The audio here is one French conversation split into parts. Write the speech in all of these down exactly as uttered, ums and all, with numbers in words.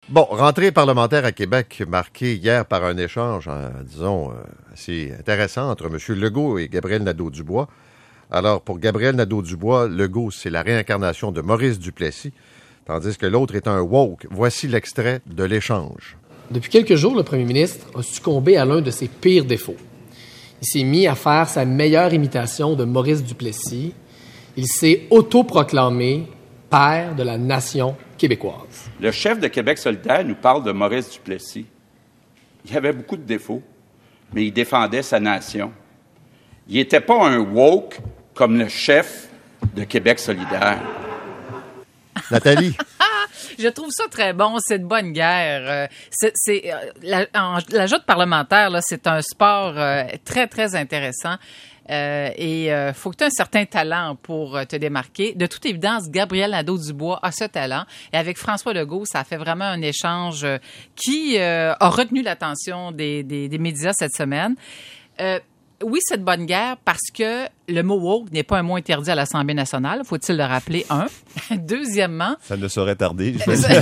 Bon, rentrée parlementaire à Québec marquée hier par un échange, hein, disons, euh, assez intéressant entre M. Legault et Gabriel Nadeau-Dubois. Alors, pour Gabriel Nadeau-Dubois, Legault, c'est la réincarnation de Maurice Duplessis, tandis que l'autre est un woke. Voici l'extrait de l'échange. Depuis quelques jours, le premier ministre a succombé à l'un de ses pires défauts. Il s'est mis à faire sa meilleure imitation de Maurice Duplessis. Il s'est autoproclamé père de la nation québécoise. Le chef de Québec solidaire nous parle de Maurice Duplessis. Il avait beaucoup de défauts, mais il défendait sa nation. Il n'était pas un woke comme le chef de Québec solidaire. Nathalie. Je trouve ça très bon, c'est de bonne guerre. Euh, c'est, c'est, euh, la, en, la joute parlementaire, là, c'est un sport euh, très, très intéressant. Euh, et il euh, faut que tu aies un certain talent pour euh, te démarquer. De toute évidence, Gabriel Nadeau-Dubois a ce talent. Et avec François Legault, ça a fait vraiment un échange euh, qui euh, a retenu l'attention des, des, des médias cette semaine. Euh, Oui, c'est de bonne guerre parce que le mot woke n'est pas un mot interdit à l'Assemblée nationale, faut-il le rappeler, un. Deuxièmement... Ça ne saurait tarder.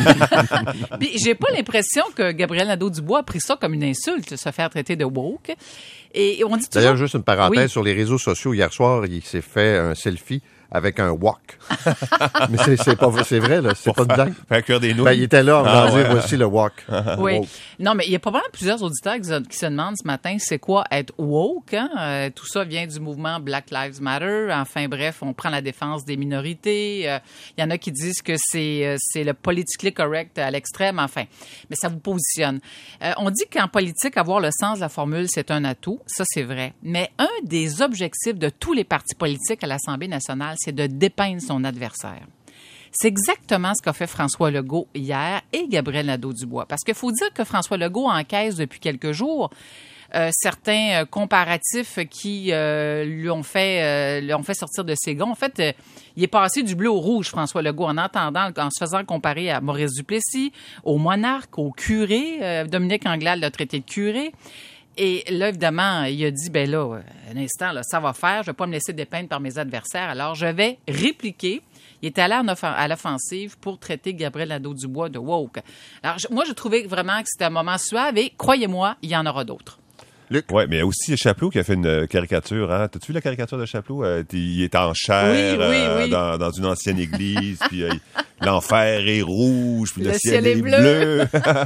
Puis j'ai pas l'impression que Gabriel Nadeau-Dubois a pris ça comme une insulte, se faire traiter de woke. Et on dit toujours... D'ailleurs, juste une parenthèse, oui. Sur les réseaux sociaux, hier soir, il s'est fait un selfie avec un wok. Mais c'est, c'est, pas, c'est vrai, là, c'est pas de blague. Faire cuire des nouilles. Ben, il était là, on va Ah, dire, ouais. voici le wok. Oui. Woke. Non, mais il y a probablement plusieurs auditeurs qui se, qui se demandent ce matin, c'est quoi être woke? Hein? Euh, tout ça vient du mouvement Black Lives Matter. Enfin, bref, on prend la défense des minorités. Il euh, y en a qui disent que c'est, euh, c'est le politically correct à l'extrême. Enfin, mais ça vous positionne. Euh, on dit qu'en politique, avoir le sens de la formule, c'est un atout. Ça, c'est vrai. Mais un des objectifs de tous les partis politiques à l'Assemblée nationale, c'est de dépeindre son adversaire. C'est exactement ce qu'a fait François Legault hier et Gabriel Nadeau-Dubois. Parce qu'il faut dire que François Legault encaisse depuis quelques jours euh, certains euh, comparatifs qui euh, lui ont fait euh, lui ont fait sortir de ses gonds. En fait, euh, il est passé du bleu au rouge, François Legault, en entendant, en se faisant comparer à Maurice Duplessis, au monarque, au curé. Euh, Dominique Anglade l'a traité de curé. Et là, évidemment, il a dit, ben là, un instant, là, ça va faire, je ne vais pas me laisser dépeindre par mes adversaires, alors je vais répliquer. Il était allé en off- à l'offensive pour traiter Gabriel Nadeau-Dubois de woke. Alors, je, moi, je trouvais vraiment que c'était un moment suave et, croyez-moi, il y en aura d'autres. Oui, mais il y a aussi Chapelot qui a fait une caricature. Hein? T'as-tu vu la caricature de Chapelot? Euh, il est en chair oui, oui, euh, oui. Dans, dans une ancienne église, puis euh, l'enfer est rouge, puis le, Le ciel, ciel est est bleu.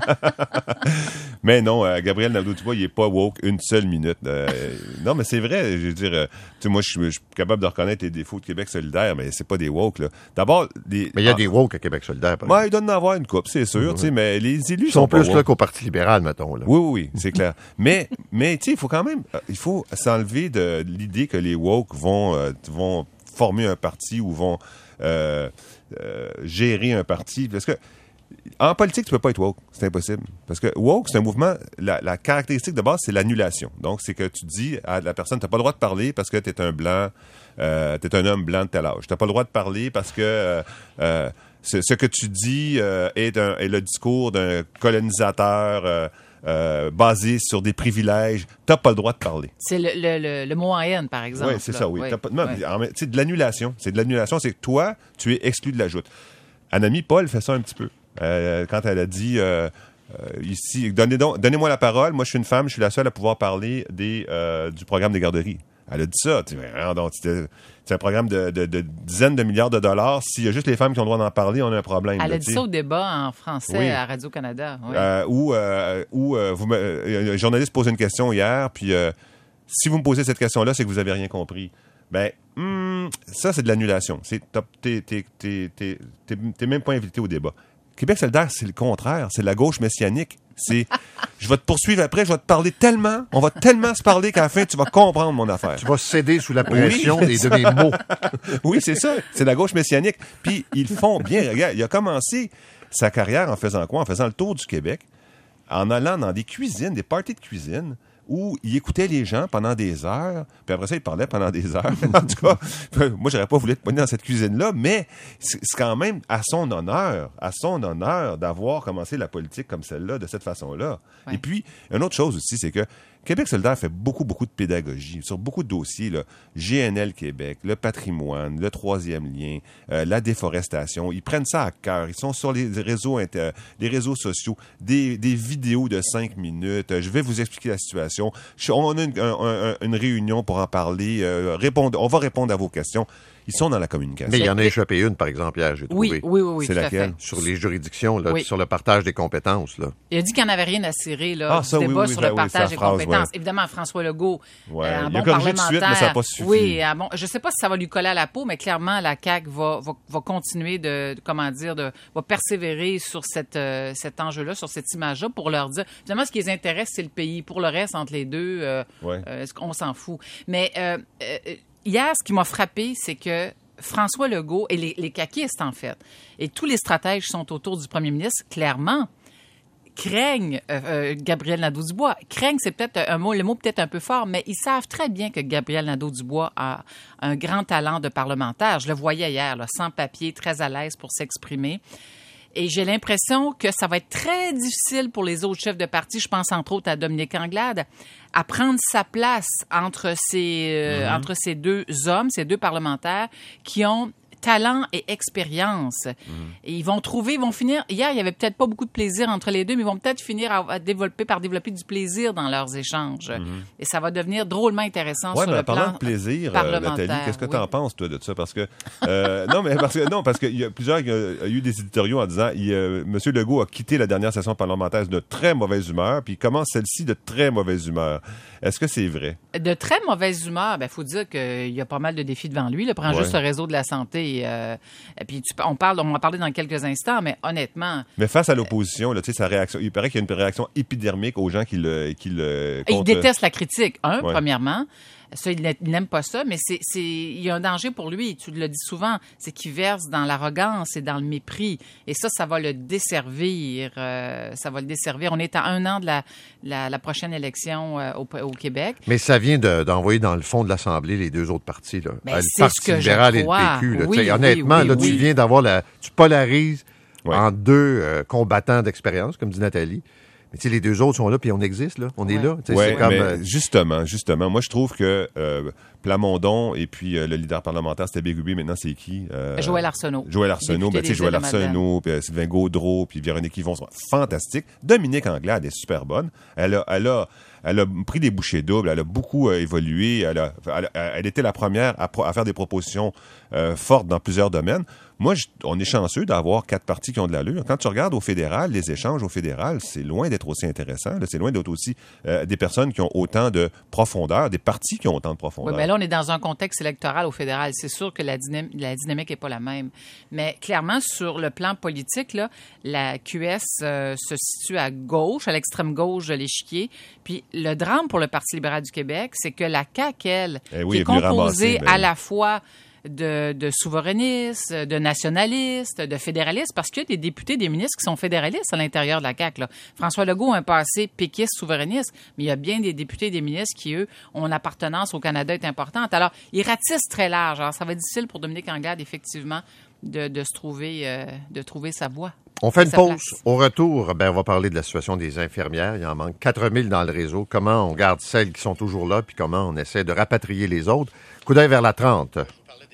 Mais non, euh, Gabriel Nadeau-Dubois, il est pas woke une seule minute. Euh, non, mais c'est vrai, je veux dire, euh, tu sais, moi, je suis- je suis capable de reconnaître les défauts de Québec solidaire, mais c'est pas des woke, là. D'abord, des... Mais il y a ah, des woke à Québec solidaire, par ouais, exemple. il doit en avoir une coupe, c'est sûr, tu sais, mais les élus Ils sont sont pas plus woke. là qu'au Parti libéral, mettons. Là. Oui, oui, oui, c'est clair. Mais, mais tu sais, il faut quand même, euh, il faut s'enlever de l'idée que les woke vont, euh, vont former un parti ou vont euh, euh, gérer un parti. Parce que en politique, tu peux pas être woke, c'est impossible. Parce que woke, c'est un mouvement. La, la caractéristique de base, c'est l'annulation. Donc, c'est que tu dis à la personne, t'as pas le droit de parler parce que t'es un blanc, euh, t'es un homme blanc de tel âge. T'as pas le droit de parler parce que euh, euh, ce, ce que tu dis euh, est, un, est le discours d'un colonisateur. Euh, Euh, basé sur des privilèges, t'as pas le droit de parler. C'est le, le, le, le mot en haine, par exemple. Oui, c'est là. ça, oui. Ouais, T'as pas, non, ouais. en- tu sais, de l'annulation. C'est de l'annulation, c'est que toi, tu es exclu de la joute. Annemie Paul fait ça un petit peu. Euh, quand elle a dit euh, euh, ici, donnez donc, donnez-moi la parole, moi je suis une femme, je suis la seule à pouvoir parler des, euh, du programme des garderies. Elle a dit ça. Tu sais, ben, donc, c'est, c'est un programme de, de, de dizaines de milliards de dollars. S'il y a juste les femmes qui ont le droit d'en parler, on a un problème. Elle là, a dit tu sais. ça au débat en français Oui. à Radio-Canada. Oui. Euh, où euh, où euh, vous me, euh, un journaliste pose une question hier, puis euh, si vous me posez cette question-là, c'est que vous avez rien compris. Ben, hmm, ça, c'est de l'annulation. C'est, t'es, t'es, t'es, t'es, t'es, t'es même pas invité au débat. Québec solidaire, c'est le contraire. C'est la gauche messianique. C'est, je vais te poursuivre après, je vais te parler tellement, on va tellement se parler qu'à la fin, tu vas comprendre mon affaire. Tu vas céder sous la pression Oui, des, c'est de mes mots. Oui, c'est ça. C'est la gauche messianique. Puis, ils font bien. Regarde, il a commencé sa carrière en faisant quoi? En faisant le tour du Québec, en allant dans des cuisines, des parties de cuisine, où il écoutait les gens pendant des heures, puis après ça, il parlait pendant des heures. En tout cas, moi, j'aurais pas voulu être pogné dans cette cuisine-là, mais c'est quand même à son honneur, à son honneur d'avoir commencé la politique comme celle-là, de cette façon-là. Ouais. Et puis, une autre chose aussi, c'est que Québec solidaire fait beaucoup, beaucoup de pédagogie sur beaucoup de dossiers, là. G N L Québec, le patrimoine, le troisième lien, euh, la déforestation. Ils prennent ça à cœur. Ils sont sur les réseaux inter... les réseaux sociaux, des, des vidéos de cinq minutes. Je vais vous expliquer la situation. On a une, un, un, une réunion pour en parler. Euh, répondre, on va répondre à vos questions. Ils sont dans la communication. Mais il y en a échappé une, par exemple, hier, j'ai trouvé. Oui, oui, oui. oui c'est laquelle? Sur les juridictions, là, oui. sur le partage des compétences. Là. Il a dit qu'il n'y en avait rien à cirer, là, ah, du ça, débat oui, oui, sur oui, le oui, partage des phrase, compétences. Ouais. Évidemment, François Legault, ouais. euh, un il a bon corrigé parlementaire. tout de suite, mais ça n'a pas suffi. Oui, un bon, je ne sais pas si ça va lui coller à la peau, mais clairement, la C A Q va, va, va continuer de, de, comment dire, de, va persévérer sur cette, euh, cet enjeu-là, sur cette image-là, pour leur dire, finalement, ce qui les intéresse, c'est le pays. Pour le reste, entre les deux, euh, ouais. euh, on s'en fout. Mais euh, euh, hier, ce qui m'a frappé, c'est que François Legault et les, les caquistes, en fait, et tous les stratèges qui sont autour du premier ministre, clairement, craignent euh, euh, Gabriel Nadeau-Dubois. Craignent, c'est peut-être un mot, le mot peut-être un peu fort, mais ils savent très bien que Gabriel Nadeau-Dubois a un grand talent de parlementaire. Je le voyais hier, là, sans papier, très à l'aise pour s'exprimer. Et j'ai l'impression que ça va être très difficile pour les autres chefs de parti, je pense entre autres à Dominique Anglade, à prendre sa place entre ces, euh, mm-hmm. entre ces deux hommes, ces deux parlementaires qui ont talent et expérience. Mm-hmm. Et ils vont trouver, ils vont finir... Hier, il n'y avait peut-être pas beaucoup de plaisir entre les deux, mais ils vont peut-être finir à, à développer, par développer du plaisir dans leurs échanges. Mm-hmm. Et ça va devenir drôlement intéressant ouais, sur mais le plan de plaisir, euh, Nathalie, qu'est-ce que oui. tu en penses, toi, de ça? Parce que... Euh, non, mais parce que non, parce qu'il y a plusieurs... Il y a eu des éditoriaux en disant il, euh, M. Legault a quitté la dernière session parlementaire de très mauvaise humeur, puis il commence celle-ci de très mauvaise humeur. Est-ce que c'est vrai? De très mauvaise humeur, ben faut dire qu'il y a pas mal de défis devant lui. Là. Prends ouais. juste le réseau de la santé. Et, euh, et puis tu, on parle, on va en parler dans quelques instants, mais honnêtement. Mais face à l'opposition, là, tu sais, sa réaction, il paraît qu'il y a une réaction épidermique aux gens qui le, qui le. Il déteste la critique. Un, ouais. premièrement. Ça, il n'aime pas ça, mais c'est, c'est, il y a un danger pour lui, tu le dis souvent, c'est qu'il verse dans l'arrogance et dans le mépris. Et ça, ça va le desservir. Euh, ça va le desservir. On est à un an de la, la, la prochaine élection euh, au, au Québec. Mais ça vient de, d'envoyer dans le fond de l'Assemblée les deux autres partis, là. Ben, le c'est Parti ce que libéral je et crois. le P Q. Là. Oui, honnêtement, oui, là, oui. tu viens d'avoir la... Tu polarises ouais. en deux euh, combattants d'expérience, comme dit Nathalie. Mais tu sais, les deux autres sont là, puis on existe, là. On ouais. est là. Ouais, c'est comme, mais euh... justement, justement, moi, je trouve que euh, Plamondon et puis euh, le leader parlementaire, c'était Bégubé, maintenant, c'est qui? Euh, Joël Arsenault. Joël Arsenault, ben, tu sais, Joël Arsenault, puis euh, Sylvain Gaudreau, puis Véronique Yvon sont fantastiques. Dominique Anglade est super bonne. Elle a, elle a, elle a pris des bouchées doubles, elle a beaucoup euh, évolué, elle, a, elle, elle était la première à, pro, à faire des propositions euh, fortes dans plusieurs domaines. Moi, je, on est chanceux d'avoir quatre partis qui ont de l'allure. Quand tu regardes au fédéral, les échanges au fédéral, c'est loin d'être aussi intéressant. Là, c'est loin d'être aussi euh, des personnes qui ont autant de profondeur, des partis qui ont autant de profondeur. Oui, mais là, on est dans un contexte électoral au fédéral. C'est sûr que la, dynam- la dynamique n'est pas la même. Mais clairement, sur le plan politique, là, la Q S euh, se situe à gauche, à l'extrême gauche de l'échiquier. Puis le drame pour le Parti libéral du Québec, c'est que la C A Q, elle, eh oui, qui est composée ramasser, ben... à la fois de, de souverainistes, de nationalistes, de fédéralistes, parce qu'il y a des députés, des ministres qui sont fédéralistes à l'intérieur de la C A Q. Là. François Legault a un passé péquiste souverainiste, mais il y a bien des députés et des ministres qui, eux, ont une appartenance au Canada est importante. Alors, ils ratissent très large. Alors, ça va être difficile pour Dominique Anglade, effectivement, de, de se trouver, euh, de trouver sa voie. On fait une sa pause. Place. Au retour, ben, on va parler de la situation des infirmières. Il en manque quatre mille dans le réseau. Comment on garde celles qui sont toujours là, puis comment on essaie de rapatrier les autres. Coup d'œil vers la trente.